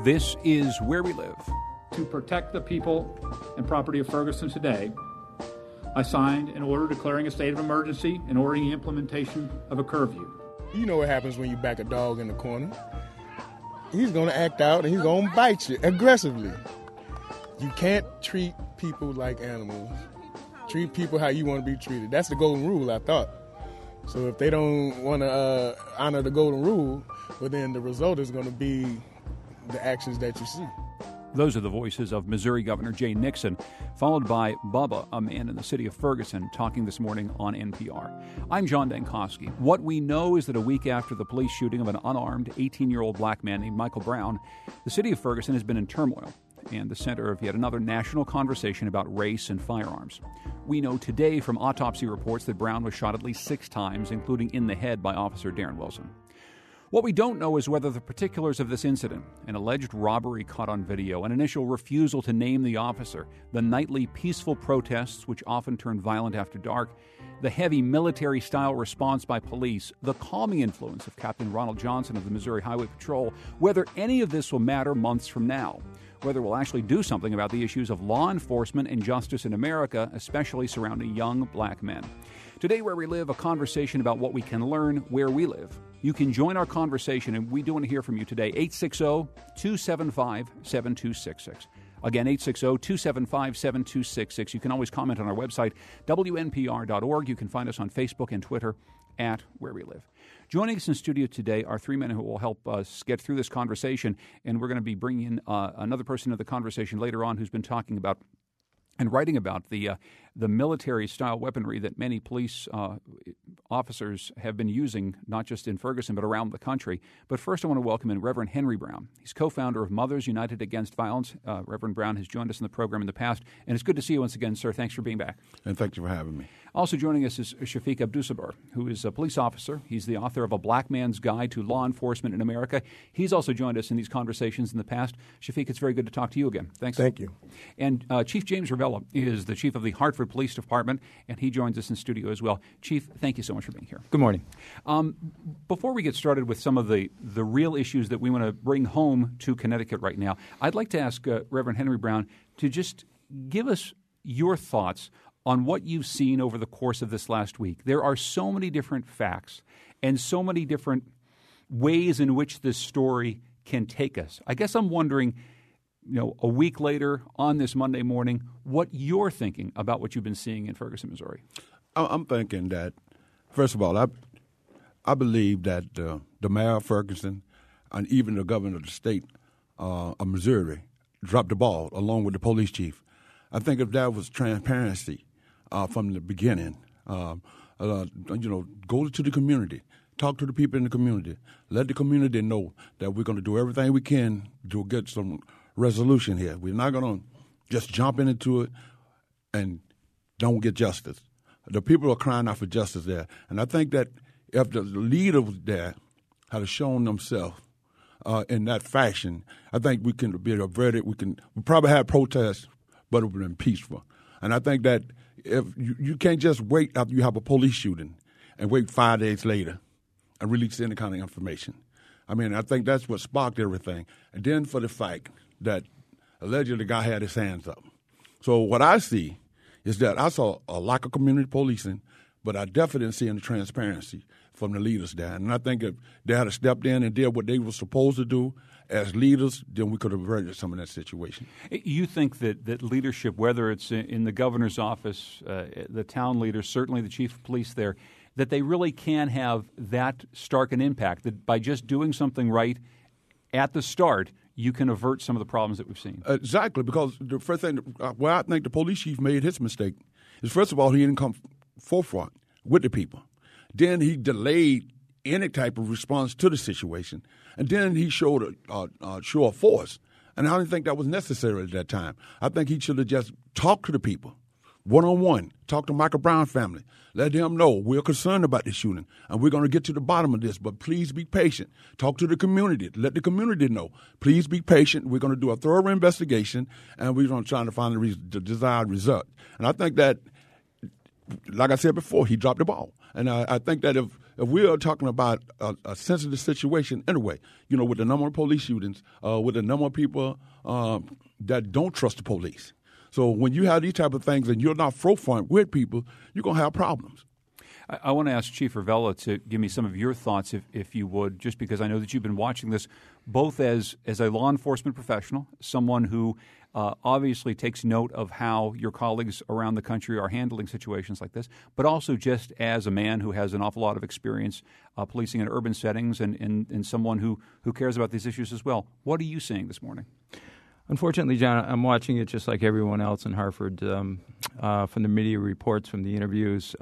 This is Where We Live. To protect the people and property of Ferguson today, I signed an order declaring a state of emergency and ordering the implementation of a curfew. You know what happens when you back a dog in the corner. He's going to act out and he's going to bite you aggressively. You can't treat people like animals. Treat people how you want to be treated. That's the golden rule, I thought. So if they don't want to honor the golden rule, well, then the result is going to be the actions that you see. Those are the voices of Missouri Governor Jay Nixon, followed by Bubba, a man in the city of Ferguson, talking this morning on NPR. I'm John Dankosky. What we know is that a week after the police shooting of an unarmed 18-year-old black man named Michael Brown, the city of Ferguson has been in turmoil and the center of yet another national conversation about race and firearms. We know today from autopsy reports that Brown was shot at least 6 times, including in the head by Officer Darren Wilson. What we don't know is whether the particulars of this incident, an alleged robbery caught on video, an initial refusal to name the officer, the nightly peaceful protests which often turn violent after dark, the heavy military-style response by police, the calming influence of Captain Ronald Johnson of the Missouri Highway Patrol, whether any of this will matter months from now, whether we'll actually do something about the issues of law enforcement and justice in America, especially surrounding young black men. Today, Where We Live, a conversation about what we can learn where we live. You can join our conversation, and we do want to hear from you today. 860-275-7266. Again, 860-275-7266. You can always comment on our website, WNPR.org. You can find us on Facebook and Twitter at Where We Live. Joining us in studio today are 3 men who will help us get through this conversation, and we're going to be bringing in another person to the conversation later on who's been talking about and writing about the military-style weaponry that many police officers have been using, not just in Ferguson, but around the country. But first, I want to welcome in Reverend Henry Brown. He's co-founder of Mothers United Against Violence. Reverend Brown has joined us in the program in the past, and it's good to see you once again, sir. Thanks for being back. And thank you for having me. Also joining us is Shafiq Abdusabur, who is a police officer. He's the author of A Black Man's Guide to Law Enforcement in America. He's also joined us in these conversations in the past. Shafiq, it's very good to talk to you again. Thanks. Thank you. And Chief James Ravella is the chief of the Hartford Police Department, and he joins us in studio as well. Chief, thank you so much for being here. Good morning. Before we get started with some of the real issues that we want to bring home to Connecticut right now, I'd like to ask Reverend Henry Brown to just give us your thoughts on what you've seen over the course of this last week. There are so many different facts and so many different ways in which this story can take us. I guess I'm wondering, a week later on this Monday morning, what you're thinking about what you've been seeing in Ferguson, Missouri. I'm thinking that, first of all, I believe that the mayor of Ferguson and even the governor of the state of Missouri dropped the ball along with the police chief. I think if that was transparency from the beginning, go to the community, talk to the people in the community, let the community know that we're going to do everything we can to get some resolution here. We're not going to just jump into it and don't get justice. The people are crying out for justice there. And I think that if the leader was there had shown themselves in that fashion, I think we can be averted. We probably have protests, but it would have been peaceful. And I think that if you can't just wait after you have a police shooting and wait 5 days later and release any kind of information. I mean, I think that's what sparked everything. And then for the fact that allegedly the guy had his hands up. So what I see is that I saw a lack of community policing, but I definitely didn't see any transparency from the leaders there. And I think if they had stepped in and did what they were supposed to do as leaders, then we could have averted some of that situation. You think that leadership, whether it's in the governor's office, the town leaders, certainly the chief of police there, that they really can have that stark an impact, that by just doing something right at the start, you can avert some of the problems that we've seen. Exactly, because the first thing where I think the police chief made his mistake is, first of all, he didn't come forefront with the people. Then he delayed any type of response to the situation. And then he showed a show of force. And I didn't think that was necessary at that time. I think he should have just talked to the people, one-on-one, talk to Michael Brown family, let them know we're concerned about this shooting and we're going to get to the bottom of this, but please be patient. Talk to the community. Let the community know. Please be patient. We're going to do a thorough investigation and we're going to try to find the desired result. And I think that, like I said before, he dropped the ball. And I think that if if we are talking about a sensitive situation anyway, with the number of police shootings, with the number of people that don't trust the police. So when you have these type of things and you're not forefront with people, you're going to have problems. I want to ask Chief Ravella to give me some of your thoughts, if you would, just because I know that you've been watching this both as a law enforcement professional, someone who obviously takes note of how your colleagues around the country are handling situations like this, but also just as a man who has an awful lot of experience policing in urban settings and someone who cares about these issues as well. What are you seeing this morning? Unfortunately, John, I'm watching it just like everyone else in Hartford, from the media reports, from the interviews.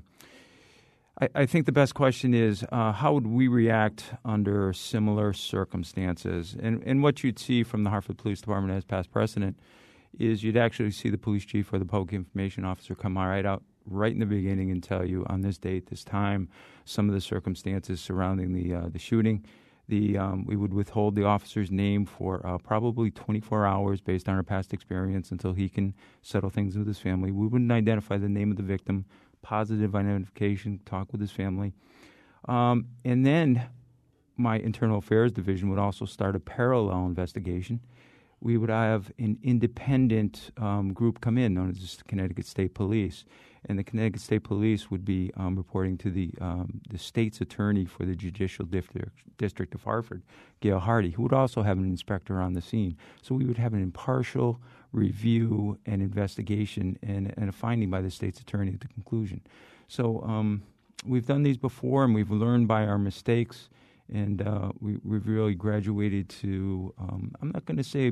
I think the best question is how would we react under similar circumstances? And what you'd see from the Hartford Police Department as past precedent is you'd actually see the police chief or the public information officer come out right in the beginning and tell you on this date, this time, some of the circumstances surrounding the shooting. We would withhold the officer's name for probably 24 hours based on our past experience until he can settle things with his family. We wouldn't identify the name of the victim. Positive identification, talk with his family. And then my internal affairs division would also start a parallel investigation. We would have an independent group come in known as the Connecticut State Police. And the Connecticut State Police would be reporting to the state's attorney for the Judicial District of Hartford, Gail Hardy, who would also have an inspector on the scene. So we would have an impartial review and investigation and a finding by the state's attorney at the conclusion. So we've done these before, and we've learned by our mistakes, and we've really graduated to, I'm not going to say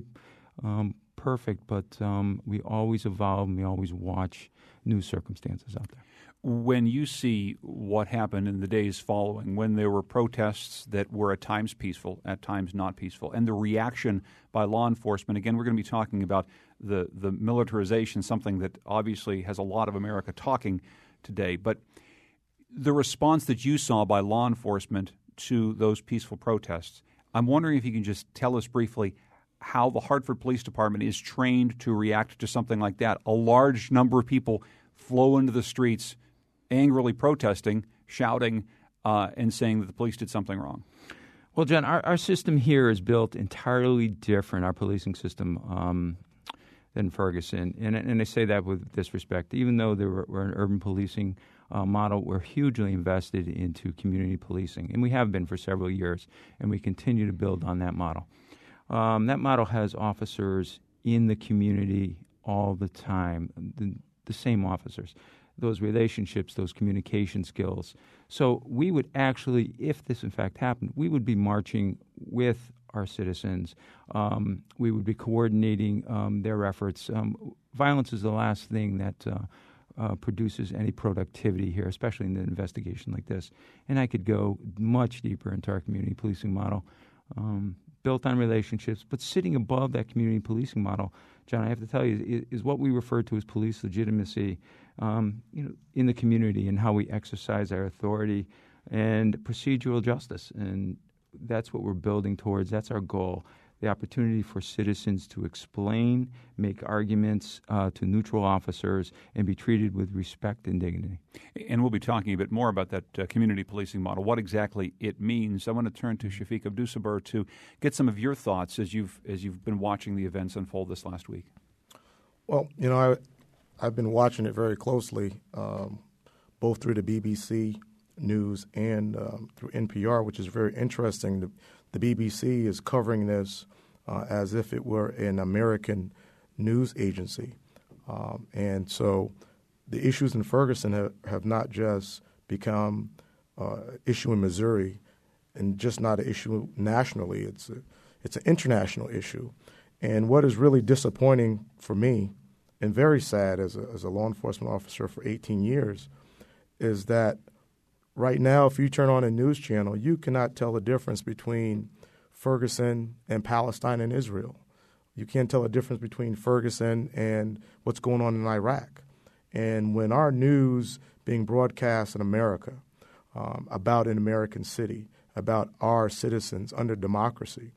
perfect, but we always evolve and we always watch new circumstances out there. When you see what happened in the days following, when there were protests that were at times peaceful, at times not peaceful, and the reaction by law enforcement, again, we're going to be talking about the militarization, something that obviously has a lot of America talking today, but the response that you saw by law enforcement to those peaceful protests, I'm wondering if you can just tell us briefly how the Hartford Police Department is trained to react to something like that. A large number of people flow into the streets angrily protesting, shouting, and saying that the police did something wrong. Well, John, our system here is built entirely different, our policing system, than Ferguson. And I say that with disrespect. Even though we're an urban policing model, we're hugely invested into community policing. And we have been for several years, and we continue to build on that model. That model has officers in the community all the time, the same officers, those relationships, those communication skills. So we would actually, if this in fact happened, we would be marching with our citizens. We would be coordinating their efforts. Violence is the last thing that produces any productivity here, especially in an investigation like this. And I could go much deeper into our community policing model. Built on relationships, but sitting above that community policing model, John, I have to tell you, is what we refer to as police legitimacy, in the community and how we exercise our authority and procedural justice. And that's what we're building towards. That's our goal. The opportunity for citizens to explain, make arguments to neutral officers, and be treated with respect and dignity. And we'll be talking a bit more about that community policing model, what exactly it means. I want to turn to Shafiq Abdusabur to get some of your thoughts as you've been watching the events unfold this last week. Well, I've been watching it very closely, both through the BBC News and through NPR, which is very interesting. The BBC is covering this as if it were an American news agency. And so the issues in Ferguson have not just become an issue in Missouri and just not an issue nationally. It's an international issue. And what is really disappointing for me and very sad as a law enforcement officer for 18 years is that right now, if you turn on a news channel, you cannot tell the difference between Ferguson and Palestine and Israel. You can't tell the difference between Ferguson and what's going on in Iraq. And when our news being broadcast in America about an American city, about our citizens under democracy,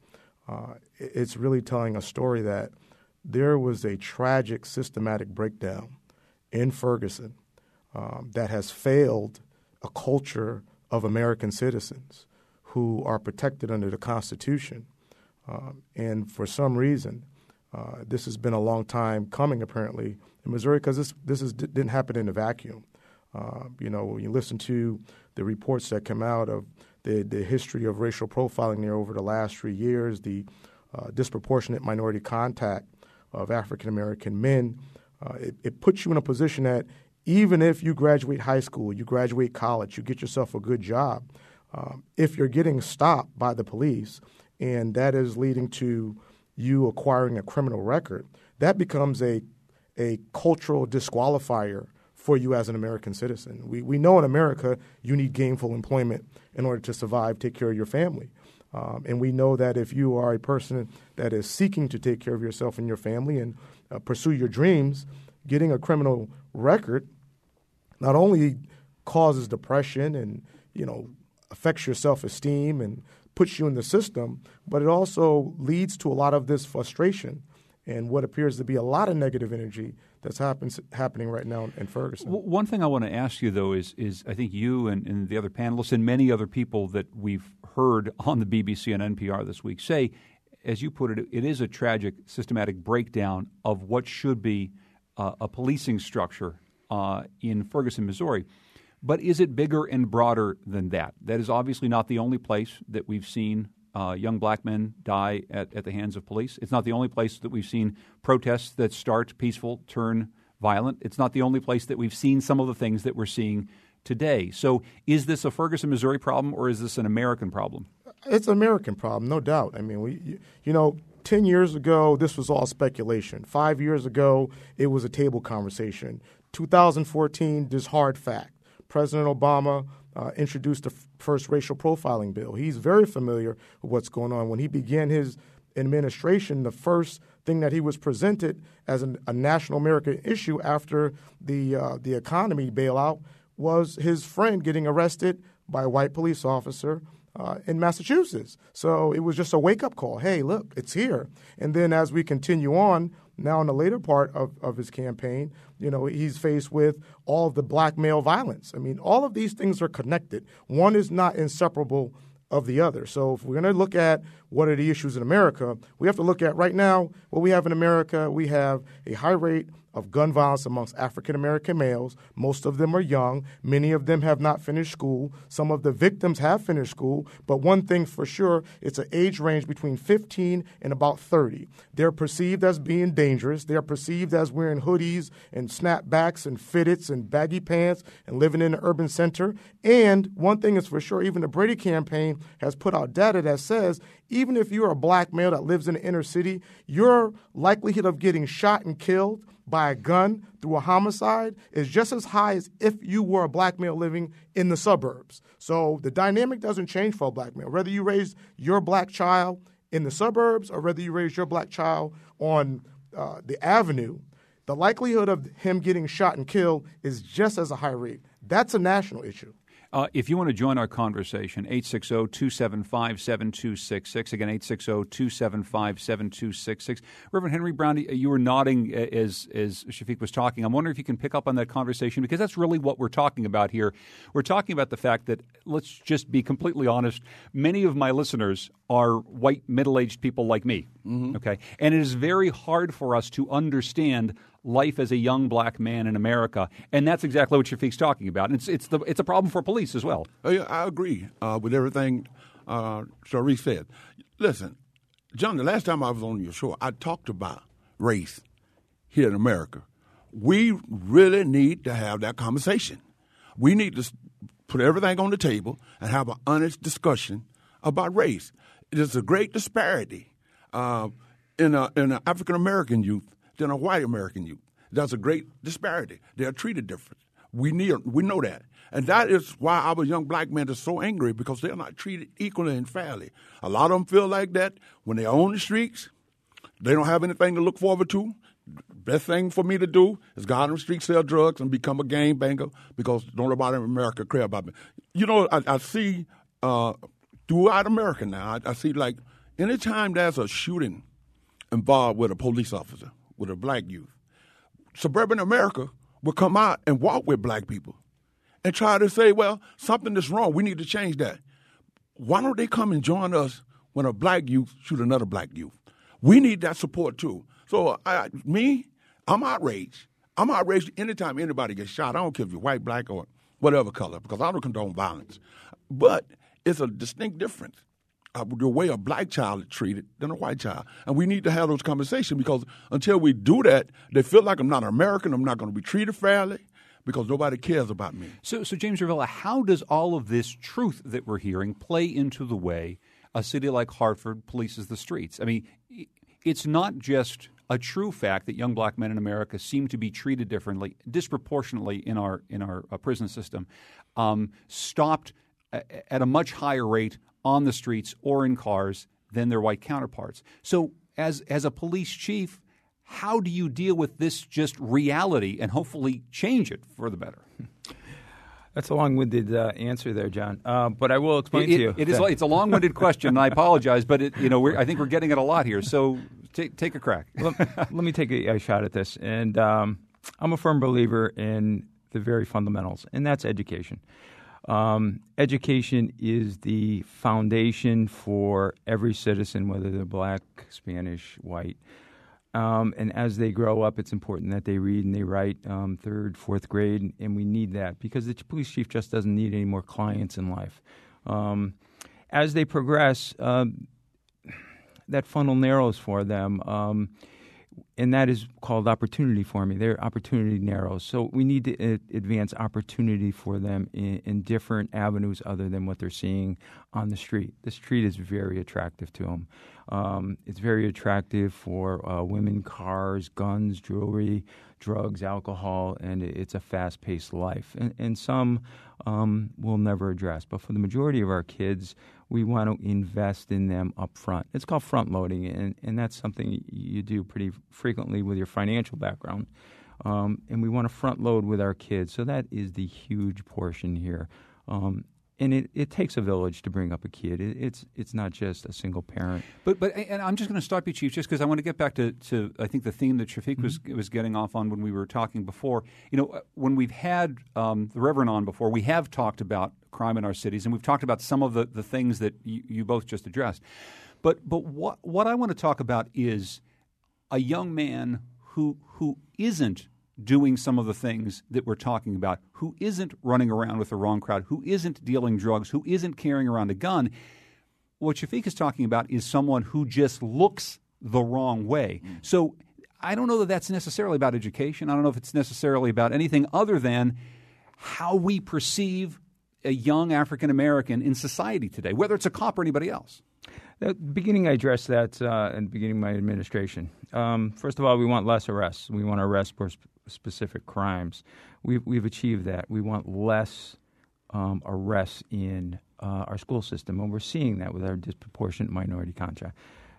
it's really telling a story that there was a tragic systematic breakdown in Ferguson that has failed a culture of American citizens who are protected under the Constitution. And for some reason, this has been a long time coming, apparently, in Missouri, because this didn't happen in a vacuum. When you listen to the reports that come out of the history of racial profiling there over the last 3 years, the disproportionate minority contact of African-American men, it puts you in a position that even if you graduate high school, you graduate college, you get yourself a good job, if you're getting stopped by the police and that is leading to you acquiring a criminal record, that becomes a cultural disqualifier for you as an American citizen. We know in America you need gainful employment in order to survive, take care of your family. And we know that if you are a person that is seeking to take care of yourself and your family and pursue your dreams, getting a criminal record not only causes depression and, affects your self-esteem and puts you in the system, but it also leads to a lot of this frustration and what appears to be a lot of negative energy that's happening right now in Ferguson. One thing I want to ask you, though, is I think you and the other panelists and many other people that we've heard on the BBC and NPR this week say, as you put it, it is a tragic, systematic breakdown of what should be a policing structure in Ferguson, Missouri. But is it bigger and broader than that? That is obviously not the only place that we've seen young black men die at the hands of police. It's not the only place that we've seen protests that start peaceful turn violent. It's not the only place that we've seen some of the things that we're seeing today. So is this a Ferguson, Missouri problem, or is this an American problem? It's an American problem, no doubt. I mean, 10 years ago, this was all speculation. 5 years ago, it was a table conversation. 2014, this hard fact. President Obama introduced the first racial profiling bill. He's very familiar with what's going on. When he began his administration, the first thing that he was presented as a national American issue after the economy bailout was his friend getting arrested by a white police officer in Massachusetts. So it was just a wake-up call. Hey, look, it's here. And then as we continue on, now in the later part of his campaign, he's faced with all of the black male violence. I mean, all of these things are connected. One is not inseparable of the other. So if we're going to look at what are the issues in America, we have to look at right now what we have in America. We have a high rate of gun violence amongst African-American males. Most of them are young. Many of them have not finished school. Some of the victims have finished school. But one thing for sure, it's an age range between 15 and about 30. They're perceived as being dangerous. They're perceived as wearing hoodies and snapbacks and fitteds and baggy pants and living in the urban center. And one thing is for sure, even the Brady campaign has put out data that says even if you're a black male that lives in the inner city, your likelihood of getting shot and killed by a gun through a homicide is just as high as if you were a black male living in the suburbs. So the dynamic doesn't change for a black male. Whether you raise your black child in the suburbs or whether you raise your black child on the avenue, the likelihood of him getting shot and killed is just as a high rate. That's a national issue. If you want to join our conversation, 860-275-7266. Again, 860-275-7266. Reverend Henry Brown, you were nodding as Shafiq was talking. I'm wondering if you can pick up on that conversation, because that's really what we're talking about here. We're talking about the fact that, let's just be completely honest, many of my listeners are white, middle-aged people like me. Mm-hmm. Okay, and it is very hard for us to understand life as a young black man in America, and that's exactly what Shafiq's talking about. And it's a problem for police as well. I agree with everything Sharif said. Listen, John, the last time I was on your show, I talked about race here in America. We really need to have that conversation. We need to put everything on the table and have an honest discussion about race. There's a great disparity in an African-American youth than a white American youth. There's a great disparity. They are treated different. We know that. And that is why our young black men are so angry, because they're not treated equally and fairly. A lot of them feel like that when they're on the streets. They don't have anything to look forward to. Best thing for me to do is go out on the street, sell drugs, and become a gangbanger, because don't nobody in America care about me. I see throughout America now, I see like anytime there's a shooting involved with a police officer, with a black youth, suburban America will come out and walk with black people and try to say, well, something is wrong. We need to change that. Why don't they come and join us when a black youth shoot another black youth? We need that support too. So I'm outraged. I'm outraged anytime anybody gets shot. I don't care if you're white, black, or whatever color, because I don't condone violence. But it's a distinct difference the way a black child is treated than a white child. And we need to have those conversations, because until we do that, they feel like I'm not an American, I'm not going to be treated fairly, because nobody cares about me. So James Ravella, how does all of this truth that we're hearing play into the way a city like Hartford polices the streets? I mean, it's not just a true fact that young black men in America seem to be treated differently, disproportionately in our prison system, stopped at a much higher rate on the streets or in cars than their white counterparts. So as a police chief, how do you deal with this just reality and hopefully change it for the better? That's a long-winded answer there, John. But I will explain to you. It's a long-winded question, and I apologize, but I think we're getting at a lot here. So take a crack. Let me take a shot at this. And I'm a firm believer in the very fundamentals, and that's education. Education is the foundation for every citizen, whether they're black, Spanish, white. And as they grow up, it's important that they read and they write third, fourth grade, and we need that because the police chief just doesn't need any more clients in life. As they progress, that funnel narrows for them, and that is called opportunity for me. Their opportunity narrows. So we need to advance opportunity for them in different avenues other than what they're seeing on the street. The street is very attractive to them. It's very attractive for women, cars, guns, jewelry, drugs, alcohol, and it's a fast-paced life. And some we'll never address. But for the majority of our kids, we want to invest in them up front. It's called front-loading, and that's something you do pretty frequently with your financial background. And we want to front-load with our kids. So that is the huge portion here. And it takes a village to bring up a kid. It's not just a single parent. But and I'm just going to stop you, Chief, just because I want to get back to I think the theme that Shafiq was getting off on when we were talking before. When we've had the Reverend on before, we have talked about crime in our cities, and we've talked about some of the things that you both just addressed. But what I want to talk about is a young man who isn't doing some of the things that we're talking about, who isn't running around with the wrong crowd, who isn't dealing drugs, who isn't carrying around a gun. What Shafiq is talking about is someone who just looks the wrong way. So I don't know that that's necessarily about education. I don't know if it's necessarily about anything other than how we perceive a young African American in society today, whether it's a cop or anybody else. At the beginning, I addressed that in the beginning of my administration. First of all, we want less arrests. We want to arrest for specific crimes. We've achieved that. We want less arrests in our school system, and we're seeing that with our disproportionate minority contact.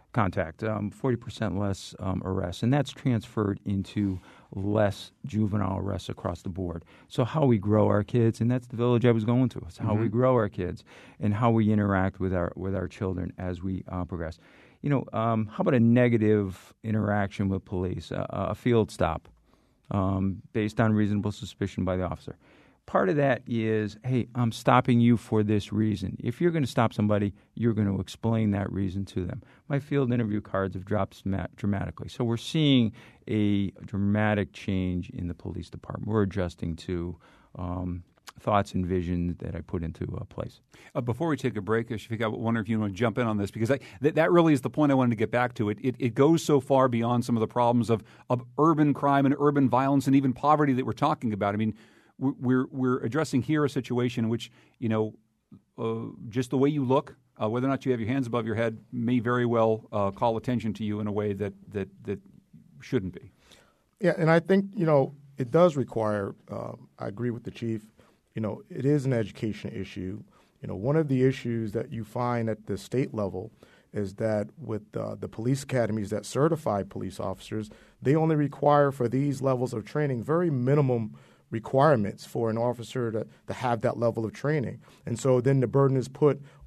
40% less arrests, and that's transferred into less juvenile arrests across the board. So how we grow our kids, and that's the village I was going to. It's how we grow our kids and how we interact with our children as we progress. How about a negative interaction with police, a field stop based on reasonable suspicion by the officer? Part of that is, hey, I'm stopping you for this reason. If you're going to stop somebody, you're going to explain that reason to them. My field interview cards have dropped dramatically. So we're seeing a dramatic change in the police department. We're adjusting to thoughts and visions that I put into place. Before we take a break, Shafiq, I wonder if you want to jump in on this, because that really is the point I wanted to get back to. It goes so far beyond some of the problems of urban crime and urban violence and even poverty that we're talking about. I mean, we're addressing here a situation in which, just the way you look, whether or not you have your hands above your head, may very well call attention to you in a way that shouldn't be. Yeah, and I think, it does require, I agree with the chief, it is an education issue. One of the issues that you find at the state level is that with the police academies that certify police officers, they only require for these levels of training very minimum requirements for an officer to have that level of training. And so then the burden is put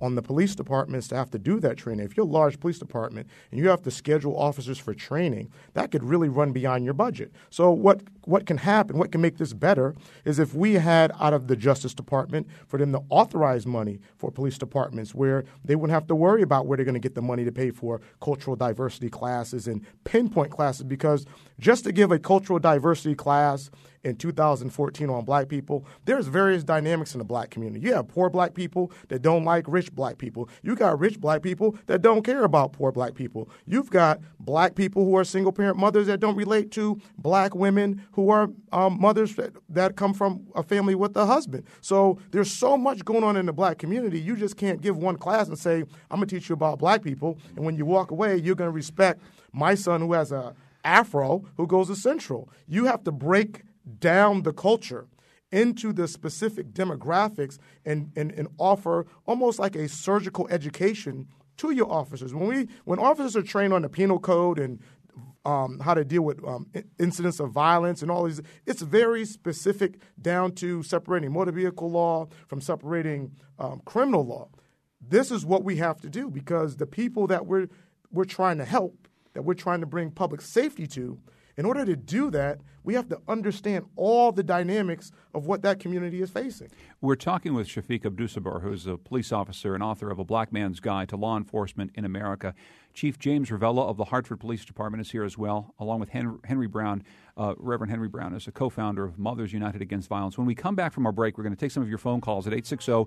on the police departments to have to do that training. If you're a large police department and you have to schedule officers for training, that could really run beyond your budget. So what can happen, what can make this better, is if we had out of the Justice Department for them to authorize money for police departments where they wouldn't have to worry about where they're going to get the money to pay for cultural diversity classes and pinpoint classes, because just to give a cultural diversity class in 2014 on black people, there's various dynamics in the black community. You have poor black people that don't like rich black people. You got rich black people that don't care about poor black people. You've got black people who are single-parent mothers that don't relate to black women who are mothers that come from a family with a husband. So there's so much going on in the black community. You just can't give one class and say, I'm going to teach you about black people, and when you walk away, you're going to respect my son who has a afro who goes to Central. You have to break down the culture into the specific demographics and offer almost like a surgical education to your officers. When officers are trained on the penal code and how to deal with incidents of violence and all these, it's very specific down to separating motor vehicle law from separating criminal law. This is what we have to do, because the people that we're trying to help, that we're trying to bring public safety to, in order to do that, we have to understand all the dynamics of what that community is facing. We're talking with Shafiq Abdusabur, who's a police officer and author of A Black Man's Guide to Law Enforcement in America. Chief James Ravella of the Hartford Police Department is here as well, along with Henry Brown. Reverend Henry Brown is a co-founder of Mothers United Against Violence. When we come back from our break, we're going to take some of your phone calls at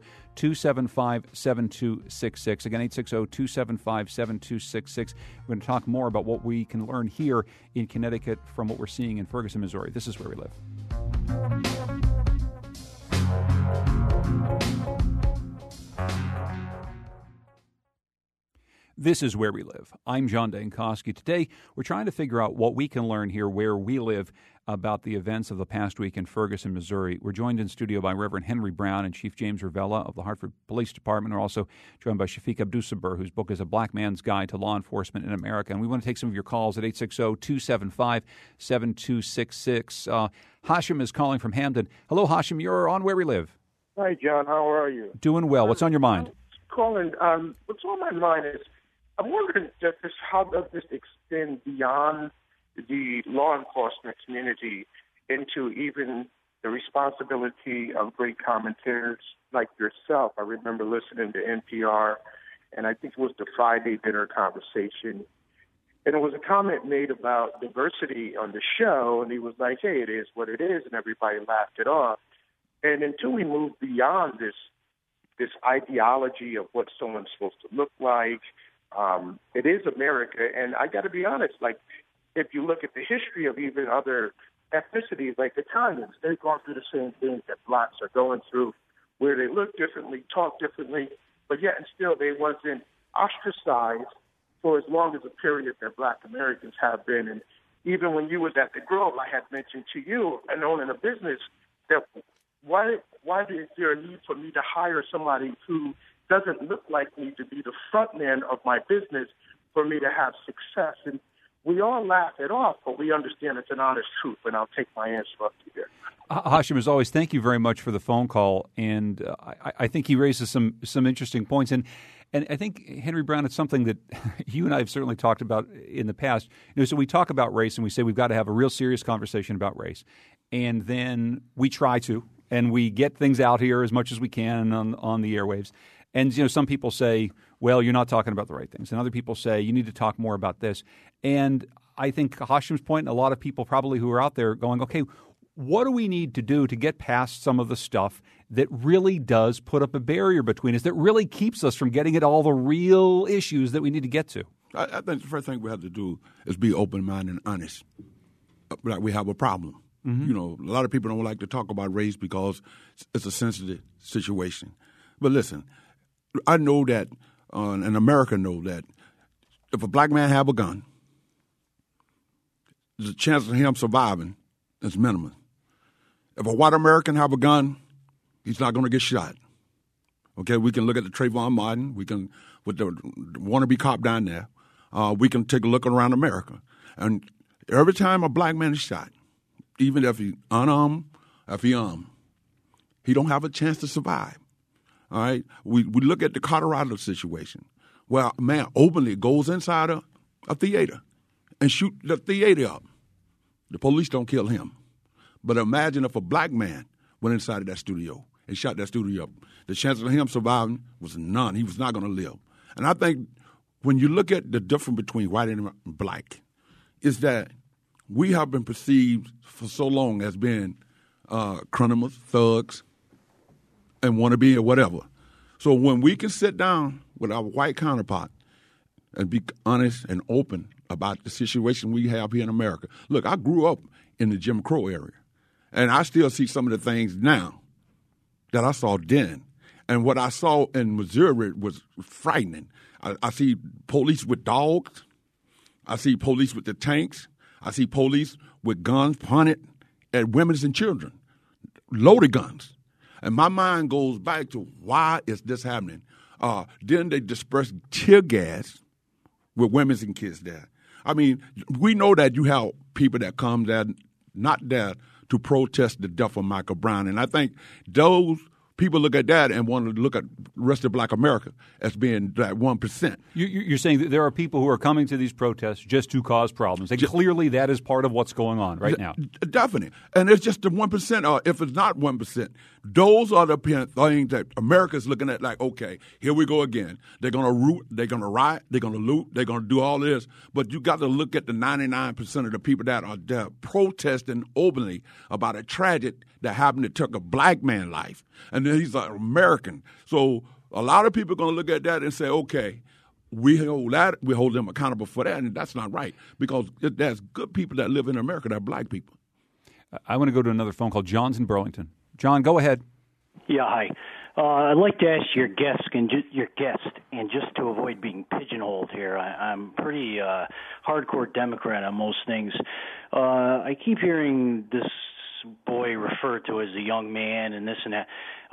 860-275-7266. Again, 860-275-7266. We're going to talk more about what we can learn here in Connecticut from what we're seeing in Ferguson, Missouri. This is Where We Live. This is Where We Live. I'm John Dankosky. Today, we're trying to figure out what we can learn here where we live about the events of the past week in Ferguson, Missouri. We're joined in studio by Reverend Henry Brown and Chief James Ravella of the Hartford Police Department. We're also joined by Shafiq Abdusabur, whose book is A Black Man's Guide to Law Enforcement in America. And we want to take some of your calls at 860-275-7266. Hashim is calling from Hamden. Hello, Hashim. You're on Where We Live. Hi, John. How are you? Doing well. What's on your mind? Calling. What's on my mind is I'm wondering just how does this extend beyond the law enforcement community into even the responsibility of great commentators like yourself. I remember listening to NPR, and I think it was the Friday dinner conversation. And it was a comment made about diversity on the show, and he was like, hey, it is what it is, and everybody laughed it off. And until we move beyond this ideology of what someone's supposed to look like, it is America, and I got to be honest, like, if you look at the history of even other ethnicities, like the Italians, they've gone through the same things that blacks are going through, where they look differently, talk differently, but yet and still they wasn't ostracized for as long as a period that black Americans have been. And even when you was at the Grove, I had mentioned to you, and owning a business, that why is there a need for me to hire somebody who doesn't look like me to be the front man of my business for me to have success? And we all laugh it off, but we understand it's an honest truth, and I'll take my answer up to you. Hashim, as always, thank you very much for the phone call, and I think he raises some interesting points. And I think, Henry Brown, it's something that you and I have certainly talked about in the past. So we talk about race, and we say we've got to have a real serious conversation about race. And then we try to, and we get things out here as much as we can on the airwaves. And, some people say, well, you're not talking about the right things. And other people say, you need to talk more about this. And I think Hashim's point, and a lot of people probably who are out there going, okay, what do we need to do to get past some of the stuff that really does put up a barrier between us, that really keeps us from getting at all the real issues that we need to get to? I think the first thing we have to do is be open-minded and honest. Like we have a problem. Mm-hmm. A lot of people don't like to talk about race because it's a sensitive situation. But listen, I know that, and America know that, if a black man have a gun, the chance of him surviving is minimum. If a white American have a gun, he's not going to get shot. Okay, we can look at the Trayvon Martin. We can, with the wannabe cop down there, we can take a look around America. And every time a black man is shot, even if he unarmed, if he armed, he don't have a chance to survive. All right, we look at the Colorado situation, where a man openly goes inside a theater and shoot the theater up. The police don't kill him. But imagine if a black man went inside of that studio and shot that studio up. The chances of him surviving was none. He was not going to live. And I think when you look at the difference between white and black, is that we have been perceived for so long as being criminals, thugs, and wannabe or whatever. So when we can sit down with our white counterpart and be honest and open about the situation we have here in America. Look, I grew up in the Jim Crow area, and I still see some of the things now that I saw then. And what I saw in Missouri was frightening. I see police with dogs. I see police with the tanks. I see police with guns pointed at women and children, loaded guns. And my mind goes back to why is this happening? Then they disperse tear gas with women and kids there. I mean, we know that you have people that come there, not there to protest the death of Michael Brown. And I think those people look at that and want to look at the rest of black America as being that 1%. You're saying that there are people who are coming to these protests just to cause problems. And clearly that is part of what's going on right now. Definitely. And it's just the 1%, or if it's not 1%, those are the things that America is looking at like, okay, here we go again. They're going to root, they're going to riot, they're going to loot, they're going to do all this. But you got to look at the 99% of the people that are there protesting openly about a tragedy that happened that took a black man's life. And then he's an American. So a lot of people are going to look at that and say, okay, we hold them accountable for that, and that's not right because there's good people that live in America that are black people. I want to go to another phone call. John's in Burlington. John, go ahead. Yeah, hi. I'd like to ask your guest, and just to avoid being pigeonholed here, I'm pretty hardcore Democrat on most things. I keep hearing this boy referred to as a young man and this and that.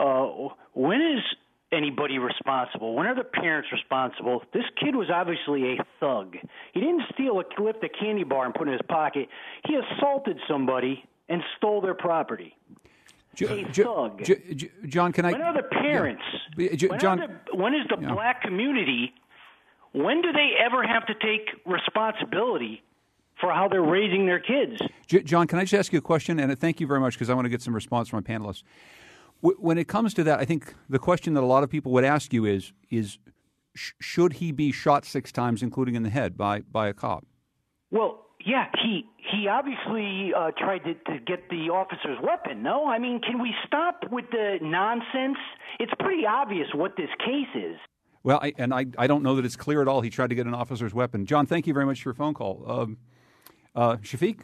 When is anybody responsible? When are the parents responsible? This kid was obviously a thug. He didn't lift a candy bar and put it in his pocket. He assaulted somebody and stole their property. A thug. John, can I? When are the parents? John, when is the black community? When do they ever have to take responsibility for how they're raising their kids? John, can I just ask you a question? And thank you very much because I want to get some response from my panelists. When it comes to that, I think the question that a lot of people would ask you is should he be shot 6 times, including in the head, by a cop? Well, yeah, he obviously tried to get the officer's weapon, no? I mean, can we stop with the nonsense? It's pretty obvious what this case is. Well, I don't know that it's clear at all he tried to get an officer's weapon. John, thank you very much for your phone call. Shafiq?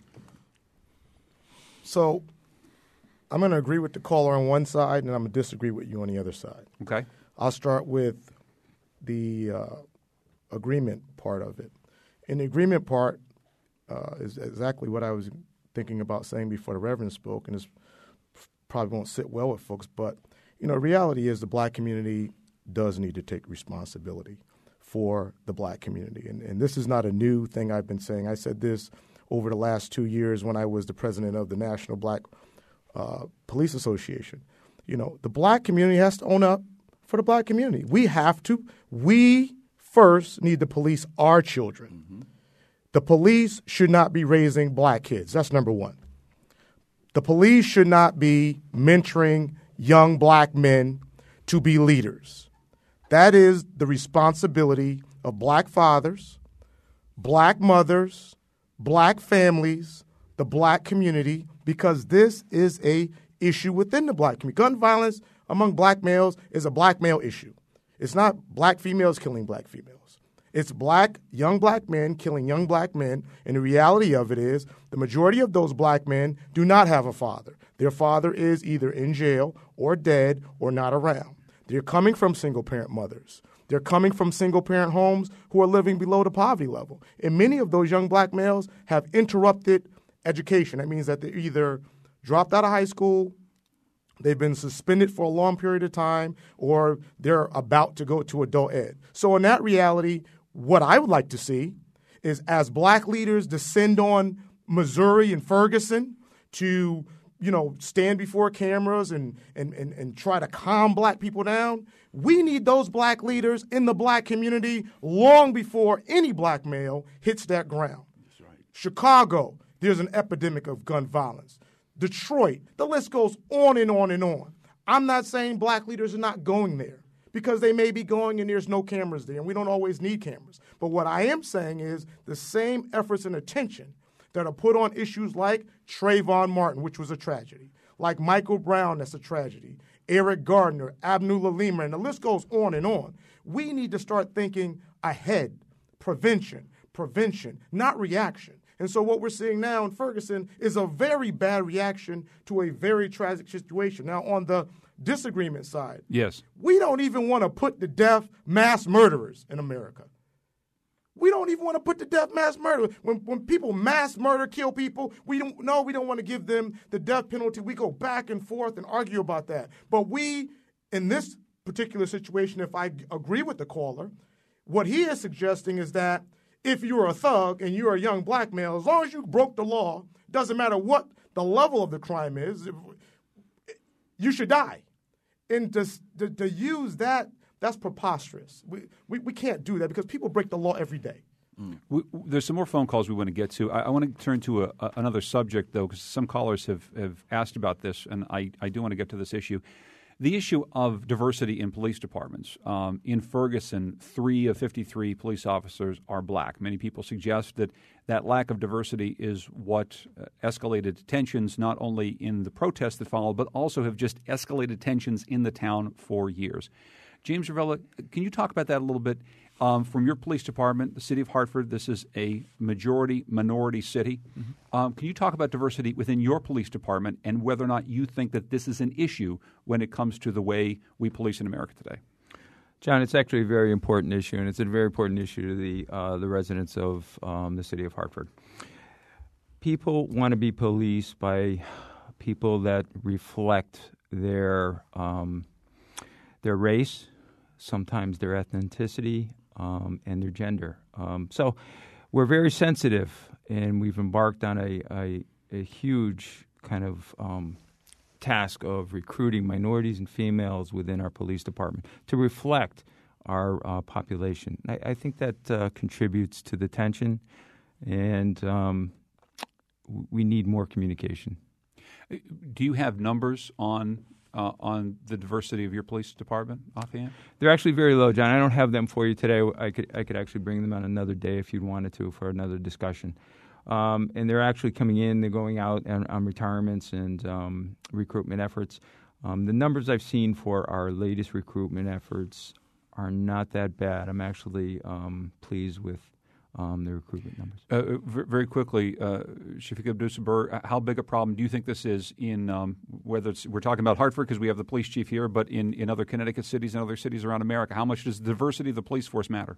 So I'm going to agree with the caller on one side, and I'm going to disagree with you on the other side. Okay. I'll start with the agreement part of it. In the agreement part is exactly what I was thinking about saying before the Reverend spoke, and this probably won't sit well with folks, but, reality is the black community does need to take responsibility for the black community. And this is not a new thing I've been saying. I said this over the last 2 years when I was the president of the National Black Police Association. The black community has to own up for the black community. We first need to police our children. Mm-hmm. The police should not be raising black kids. That's number one. The police should not be mentoring young black men to be leaders. That is the responsibility of black fathers, black mothers, black families, the black community, because this is a issue within the black community. Gun violence among black males is a black male issue. It's not black females killing black females. It's young black men killing young black men, and the reality of it is the majority of those black men do not have a father. Their father is either in jail or dead or not around. They're coming from single-parent mothers. They're coming from single-parent homes who are living below the poverty level. And many of those young black males have interrupted education. That means that they either dropped out of high school, they've been suspended for a long period of time, or they're about to go to adult ed. So in that reality, what I would like to see is as black leaders descend on Missouri and Ferguson to stand before cameras and try to calm black people down. We need those black leaders in the black community long before any black male hits that ground. That's right. Chicago, there's an epidemic of gun violence. Detroit, the list goes on and on and on. I'm not saying black leaders are not going there, because they may be going and there's no cameras there, and we don't always need cameras. But what I am saying is the same efforts and attention that are put on issues like Trayvon Martin, which was a tragedy, like Michael Brown, that's a tragedy, Eric Gardner, Abnullah Lima, and the list goes on and on. We need to start thinking ahead, prevention, not reaction. And so what we're seeing now in Ferguson is a very bad reaction to a very tragic situation. Now, on the disagreement side, yes, we don't even want to put to death mass murderers in America. We don't even want to put to death mass murderers. When people mass murder, kill people, we don't want to give them the death penalty. We go back and forth and argue about that. But we, in this particular situation, if I agree with the caller, what he is suggesting is that if you're a thug and you're a young black male, as long as you broke the law, doesn't matter what the level of the crime is, you should die. And to use that, that's preposterous. We can't do that because people break the law every day. There's some more phone calls we want to get to. I want to turn to another subject, though, because some callers have asked about this, and I do want to get to this issue. The issue of diversity in police departments. In Ferguson, 3 of 53 police officers are black. Many people suggest that lack of diversity is what escalated tensions not only in the protests that followed, but also have just escalated tensions in the town for years. James Ravella, can you talk about that a little bit? From your police department, the city of Hartford, this is a majority-minority city. Mm-hmm. Can you talk about diversity within your police department and whether or not you think that this is an issue when it comes to the way we police in America today? John, it's actually a very important issue, and it's a very important issue to the residents of the city of Hartford. People want to be policed by people that reflect their race, sometimes their ethnicity, and their gender. So we're very sensitive, and we've embarked on a huge kind of task of recruiting minorities and females within our police department to reflect our population. I think that contributes to the tension, and we need more communication. Do you have numbers on the diversity of your police department offhand? They're actually very low, John. I don't have them for you today. I could actually bring them on another day if you'd wanted to for another discussion. And they're actually coming in. They're going out on retirements and recruitment efforts. The numbers I've seen for our latest recruitment efforts are not that bad. I'm actually pleased with the recruitment numbers. Very quickly, Shafiq Abdusabur, how big a problem do you think this is in whether we're talking about Hartford because we have the police chief here, but in other Connecticut cities and other cities around America? How much does the diversity of the police force matter?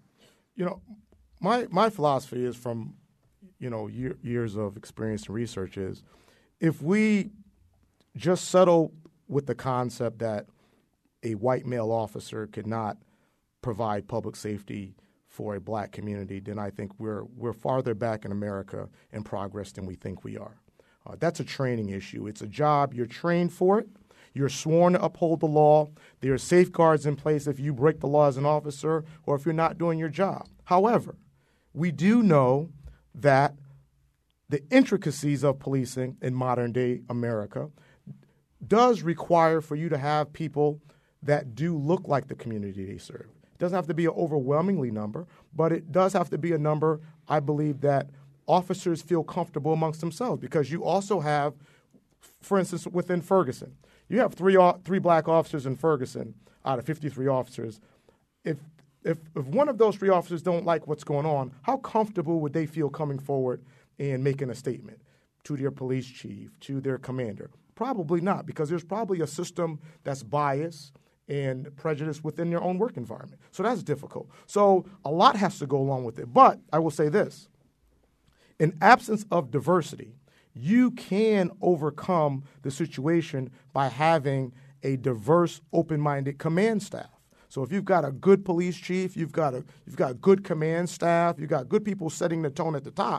My philosophy is from years of experience and research is if we just settle with the concept that a white male officer could not provide public safety for a black community, then I think we're farther back in America in progress than we think we are. That's a training issue. It's a job. You're trained for it. You're sworn to uphold the law. There are safeguards in place if you break the law as an officer or if you're not doing your job. However, we do know that the intricacies of policing in modern-day America does require for you to have people that do look like the community they serve. It doesn't have to be an overwhelmingly number, but it does have to be a number, I believe, that officers feel comfortable amongst themselves because you also have, for instance, within Ferguson, you have three black officers in Ferguson out of 53 officers. If one of those 3 officers don't like what's going on, how comfortable would they feel coming forward and making a statement to their police chief, to their commander? Probably not, because there's probably a system that's biased and prejudice within their own work environment. So that's difficult. So a lot has to go along with it. But I will say this. In absence of diversity, you can overcome the situation by having a diverse, open-minded command staff. So if you've got a good police chief, you've got good command staff, you've got good people setting the tone at the top,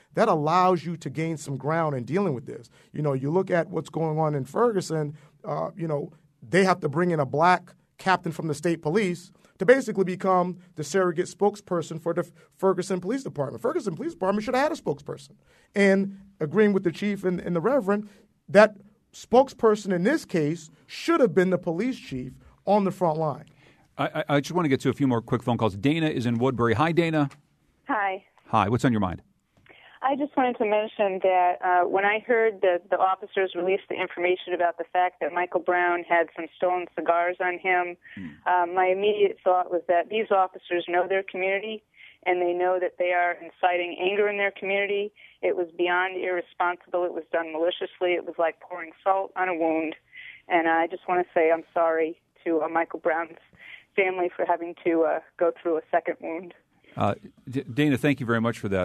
that allows you to gain some ground in dealing with this. You know, you look at what's going on in Ferguson, they have to bring in a black captain from the state police to basically become the surrogate spokesperson for the Ferguson Police Department. Ferguson Police Department should have had a spokesperson. And agreeing with the chief and the reverend, that spokesperson in this case should have been the police chief on the front line. I just want to get to a few more quick phone calls. Dana is in Woodbury. Hi, Dana. Hi. Hi. What's on your mind? I just wanted to mention that when I heard that the officers released the information about the fact that Michael Brown had some stolen cigars on him, my immediate thought was that these officers know their community and they know that they are inciting anger in their community. It was beyond irresponsible. It was done maliciously. It was like pouring salt on a wound. And I just want to say I'm sorry to Michael Brown's family for having to go through a second wound. Dana, thank you very much for that.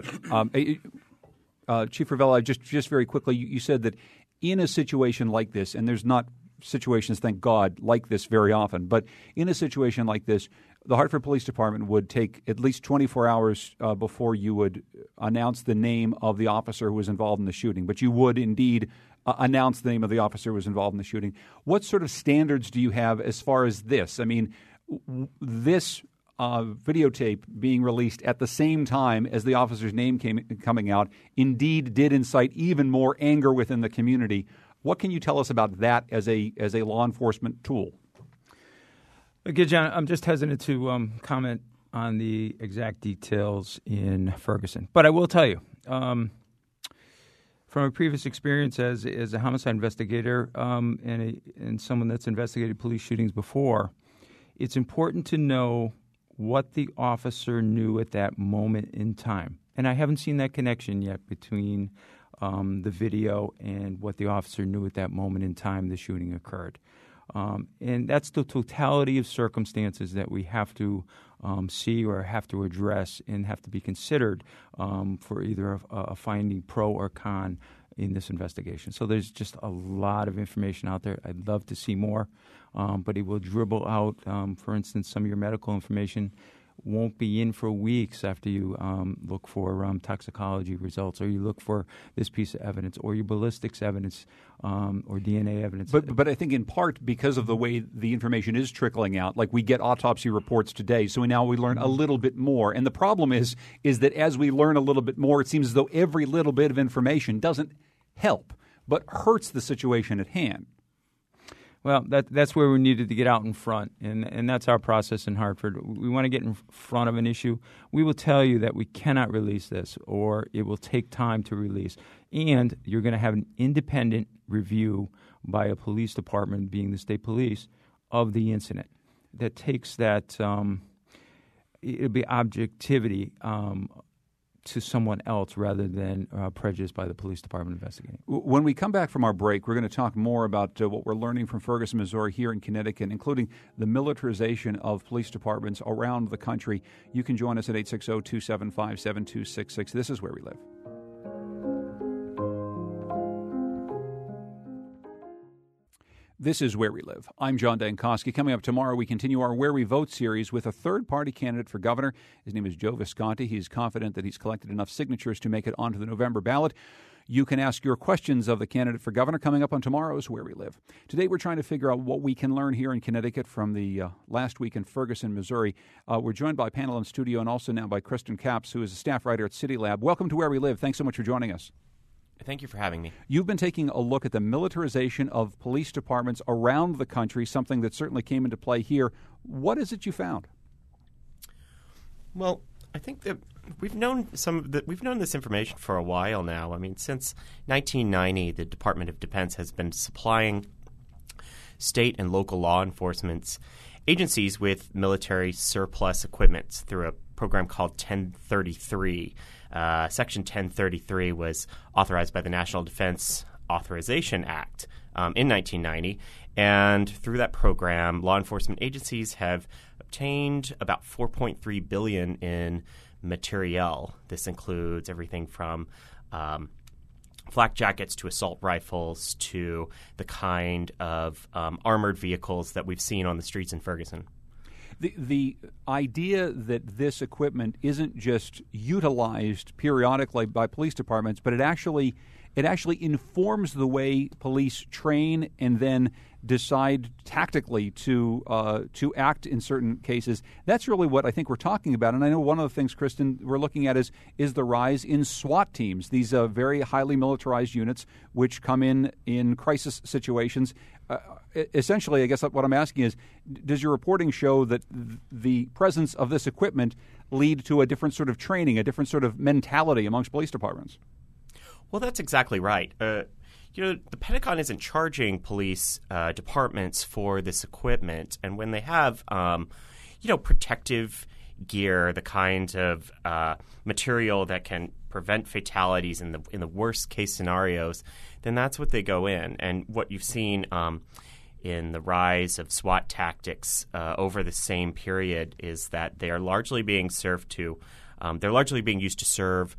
Chief Ravella, just very quickly, you said that in a situation like this, and there's not situations, thank God, like this very often, but in a situation like this, the Hartford Police Department would take at least 24 hours before you would announce the name of the officer who was involved in the shooting. But you would indeed announce the name of the officer who was involved in the shooting. What sort of standards do you have as far as this? I mean, this videotape being released at the same time as the officer's name coming out indeed did incite even more anger within the community. What can you tell us about that as a law enforcement tool? Again, John, I'm just hesitant to comment on the exact details in Ferguson. But I will tell you, from a previous experience as a homicide investigator and someone that's investigated police shootings before, it's important to know what the officer knew at that moment in time. And I haven't seen that connection yet between the video and what the officer knew at that moment in time the shooting occurred. And that's the totality of circumstances that we have to see or have to address and have to be considered for either a finding pro or con in this investigation. So there's just a lot of information out there. I'd love to see more, but it will dribble out. For instance, some of your medical information won't be in for weeks after you look for toxicology results, or you look for this piece of evidence, or your ballistics evidence, or DNA evidence. But I think in part because of the way the information is trickling out, like we get autopsy reports today, so now we learn a little bit more. And the problem is that as we learn a little bit more, it seems as though every little bit of information doesn't help, but hurts the situation at hand. Well, that's where we needed to get out in front, and that's our process in Hartford. We want to get in front of an issue. We will tell you that we cannot release this, or it will take time to release. And you're going to have an independent review by a police department, being the state police, of the incident. That takes that, it'll be objectivity to someone else rather than prejudice by the police department investigating. When we come back from our break, we're going to talk more about what we're learning from Ferguson, Missouri, here in Connecticut, including the militarization of police departments around the country. You can join us at 860-275-7266. This is Where We Live. This is Where We Live. I'm John Dankosky. Coming up tomorrow, we continue our Where We Vote series with a third-party candidate for governor. His name is Joe Visconti. He's confident that he's collected enough signatures to make it onto the November ballot. You can ask your questions of the candidate for governor coming up on tomorrow's Where We Live. Today, we're trying to figure out what we can learn here in Connecticut from the last week in Ferguson, Missouri. We're joined by panel in studio and also now by Kristen Capps, who is a staff writer at City Lab. Welcome to Where We Live. Thanks so much for joining us. Thank you for having me. You've been taking a look at the militarization of police departments around the country, something that certainly came into play here. What is it you found? Well, I think that we've known this information for a while now. I mean, since 1990, the Department of Defense has been supplying state and local law enforcement agencies with military surplus equipment through a program called 1033. Section 1033 was authorized by the National Defense Authorization Act in 1990, and through that program, law enforcement agencies have obtained about $4.3 billion in materiel. This includes everything from flak jackets to assault rifles to the kind of armored vehicles that we've seen on the streets in Ferguson. The idea that this equipment isn't just utilized periodically by police departments, but it actually informs the way police train and then decide tactically to act in certain cases. That's really what I think we're talking about. And I know one of the things, Kristen, we're looking at is the rise in SWAT teams, these very highly militarized units which come in crisis situations. Essentially, I guess what I'm asking is, does your reporting show that the presence of this equipment lead to a different sort of training, a different sort of mentality amongst police departments? Well, that's exactly right. The Pentagon isn't charging police departments for this equipment, and when they have, protective gear, the kind of material that can prevent fatalities in the worst case scenarios, then that's what they go in. And what you've seen in the rise of SWAT tactics over the same period is that they are largely being used to serve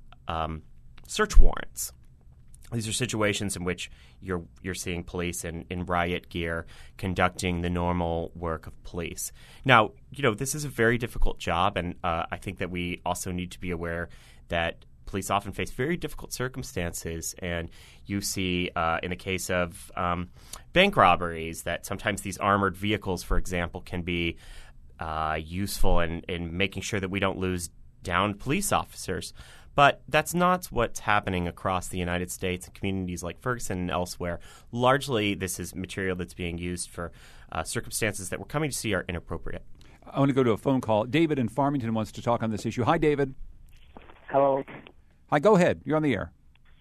search warrants. These are situations in which you're seeing police in riot gear conducting the normal work of police. Now, this is a very difficult job, and I think that we also need to be aware that police often face very difficult circumstances, and you see in the case of bank robberies that sometimes these armored vehicles, for example, can be useful in making sure that we don't lose downed police officers. But that's not what's happening across the United States in communities like Ferguson and elsewhere. Largely, this is material that's being used for circumstances that we're coming to see are inappropriate. I want to go to a phone call. David in Farmington wants to talk on this issue. Hi, David. Hello. Hi, go ahead. You're on the air.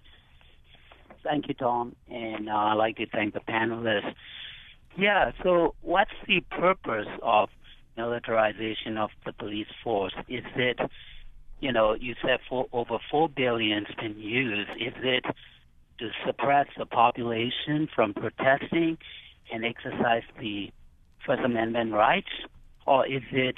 Thank you, Tom. And I'd like to thank the panelists. Yeah, so what's the purpose of militarization of the police force? Is it, you said over $4 billion has been used. Is it to suppress the population from protesting and exercise the First Amendment rights? Or is it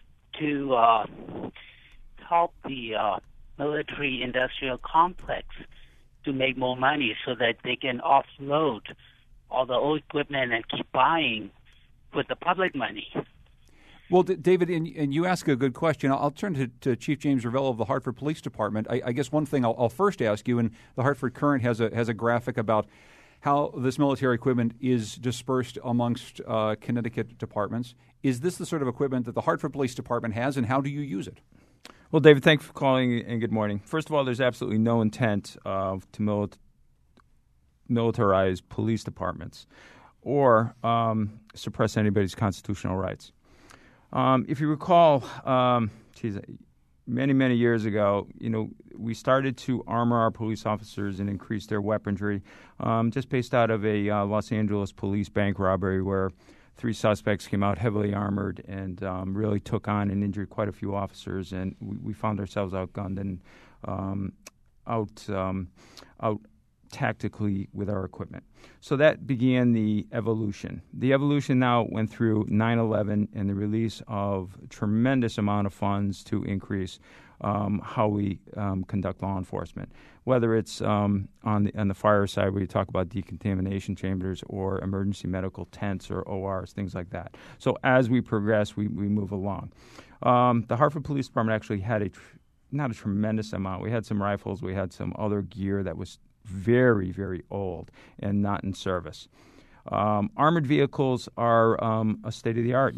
to help the military-industrial complex to make more money so that they can offload all the old equipment and keep buying with the public money? Well, David, and you ask a good question. I'll turn to Chief James Ravello of the Hartford Police Department. I guess one thing I'll first ask you, and the Hartford Courant has a graphic about how this military equipment is dispersed amongst Connecticut departments. Is this the sort of equipment that the Hartford Police Department has, and how do you use it? Well, David, thanks for calling, and good morning. First of all, there's absolutely no intent to militarize police departments or suppress anybody's constitutional rights. If you recall, many, many years ago, we started to armor our police officers and increase their weaponry just based out of a Los Angeles police bank robbery where 3 suspects came out heavily armored and really took on and injured quite a few officers, and we found ourselves outgunned and out tactically with our equipment. So that began the evolution. The evolution now went through 9/11 and the release of a tremendous amount of funds to increase how we conduct law enforcement, whether it's on the fire side where you talk about decontamination chambers or emergency medical tents or ORs, things like that. So as we progress, we move along. The Hartford Police Department actually had not a tremendous amount. We had some rifles. We had some other gear that was very, very old and not in service. Armored vehicles are a state of the art, and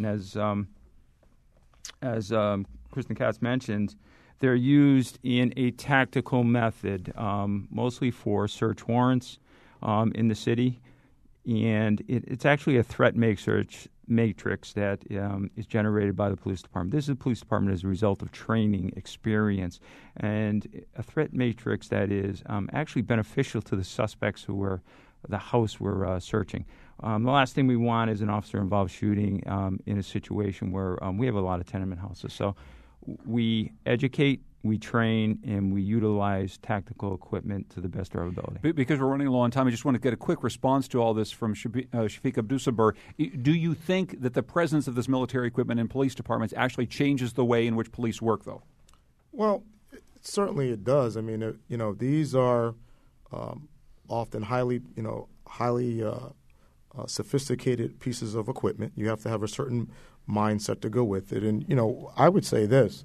as Kristen Katz mentioned, they're used in a tactical method, mostly for search warrants in the city, and it's actually a threat matrix that is generated by the police department. This is the police department as a result of training, experience, and a threat matrix that is actually beneficial to the suspects who were the house we're searching. The last thing we want is an officer-involved shooting in a situation where we have a lot of tenement houses. So we educate, we train, and we utilize tactical equipment to the best of our ability. Because we're running low on time, I just want to get a quick response to all this from Shafiq Abdusabur. Do you think that the presence of this military equipment in police departments actually changes the way in which police work, though? Well, certainly it does. I mean, these are often highly sophisticated pieces of equipment. You have to have a certain mindset to go with it. And, I would say this.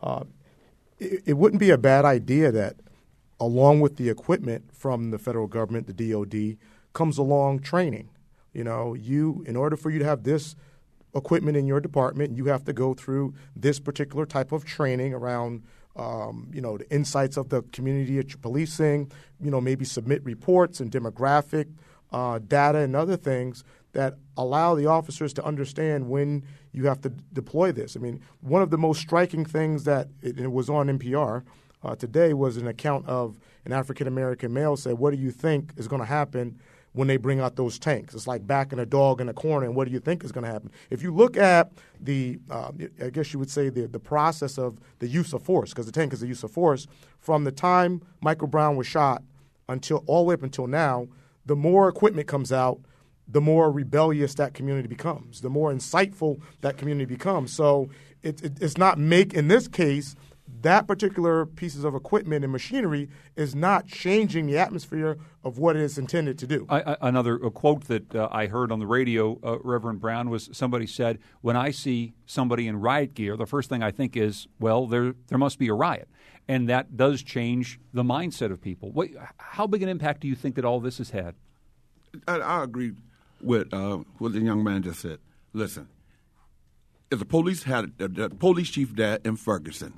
It wouldn't be a bad idea that along with the equipment from the federal government, the DOD, comes along training. In order for you to have this equipment in your department, you have to go through this particular type of training around the insights of the community that you're policing, maybe submit reports and demographic data and other things that allow the officers to understand when you have to deploy this. I mean, one of the most striking things that it was on NPR today was an account of an African-American male said, what do you think is going to happen when they bring out those tanks? It's like backing a dog in a corner, and what do you think is going to happen? If you look at the, I guess you would say the process of the use of force, because the tank is the use of force, from the time Michael Brown was shot until all the way up until now, the more equipment comes out, the more rebellious that community becomes, the more insightful that community becomes. So it's not in this case, that particular pieces of equipment and machinery is not changing the atmosphere of what it is intended to do. Another quote that I heard on the radio, Reverend Brown, was somebody said, when I see somebody in riot gear, the first thing I think is, well, there must be a riot. And that does change the mindset of people. How big an impact do you think that all this has had? I agree with what the young man just said. Listen, if the police the police chief there in Ferguson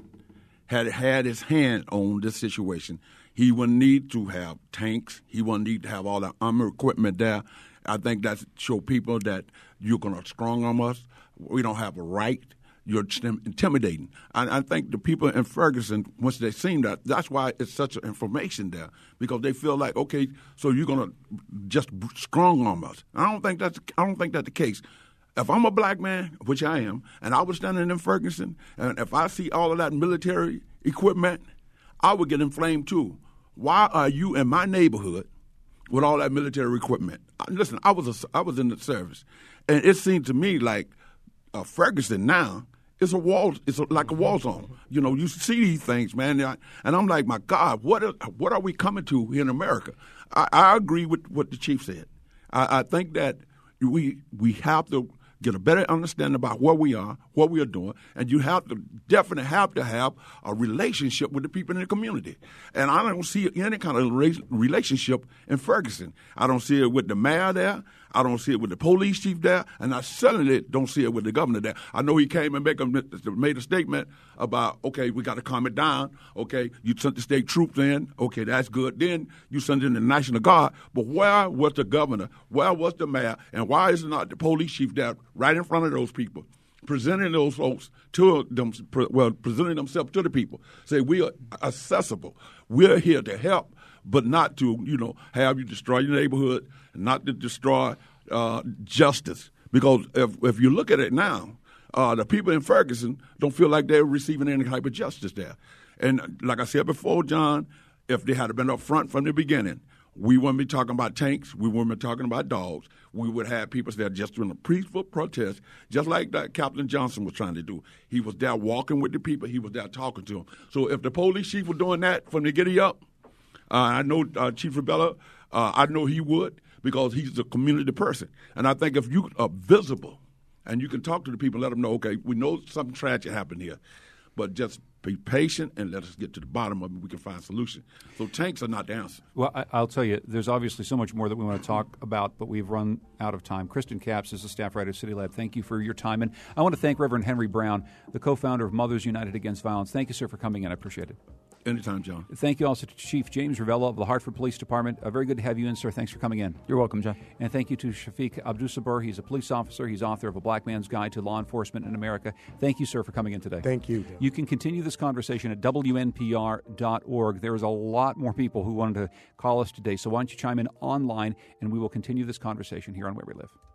had his hand on this situation, he wouldn't need to have tanks. He wouldn't need to have all the armor equipment there. I think that show people that you're going to strong arm us. We don't have a right. You're intimidating. I think the people in Ferguson, once they seen that, that's why it's such an information there, because they feel like, okay, so you're going to just strong arm us. I don't think that's the case. If I'm a black man, which I am, and I was standing in Ferguson, and if I see all of that military equipment, I would get inflamed too. Why are you in my neighborhood with all that military equipment? Listen, I was in the service, and it seemed to me like Ferguson now is like a war zone. You see these things, man, and I'm like, my God, what are we coming to here in America? I agree with what the chief said. I think that we have to get a better understanding about where we are, what we are doing, and you definitely have to have a relationship with the people in the community. And I don't see any kind of relationship in Ferguson. I don't see it with the mayor there. I don't see it with the police chief there, and I certainly don't see it with the governor there. I know he came and made a statement about, okay, we got to calm it down. Okay, you sent the state troops in. Okay, that's good. Then you sent in the National Guard. But where was the governor? Where was the mayor? And why is not the police chief there right in front of those people, presenting those folks to them, presenting themselves to the people? Say, we are accessible. We're here to help, but not to, have you destroy your neighborhood, not to destroy justice. Because if you look at it now, the people in Ferguson don't feel like they're receiving any type of justice there. And like I said before, John, if they had been up front from the beginning, we wouldn't be talking about tanks. We wouldn't be talking about dogs. We would have people there just doing a peaceful protest, just like that Captain Johnson was trying to do. He was there walking with the people. He was there talking to them. So if the police chief was doing that from the giddy up, I know Chief Rebella, I know he would, because he's a community person. And I think if you are visible and you can talk to the people, let them know, okay, we know something tragic happened here, but just be patient and let us get to the bottom of it. We can find a solution. So tanks are not the answer. Well, I'll tell you, there's obviously so much more that we want to talk about, but we've run out of time. Kristen Capps is the staff writer at City Lab. Thank you for your time. And I want to thank Reverend Henry Brown, the co-founder of Mothers United Against Violence. Thank you, sir, for coming in. I appreciate it. Anytime, John. Thank you also to Chief James Ravella of the Hartford Police Department. Very good to have you in, sir. Thanks for coming in. You're welcome, John. And thank you to Shafiq Abdusabur. He's a police officer. He's author of A Black Man's Guide to Law Enforcement in America. Thank you, sir, for coming in today. Thank you. You can continue this conversation at WNPR.org. There is a lot more people who wanted to call us today, so why don't you chime in online, and we will continue this conversation here on Where We Live.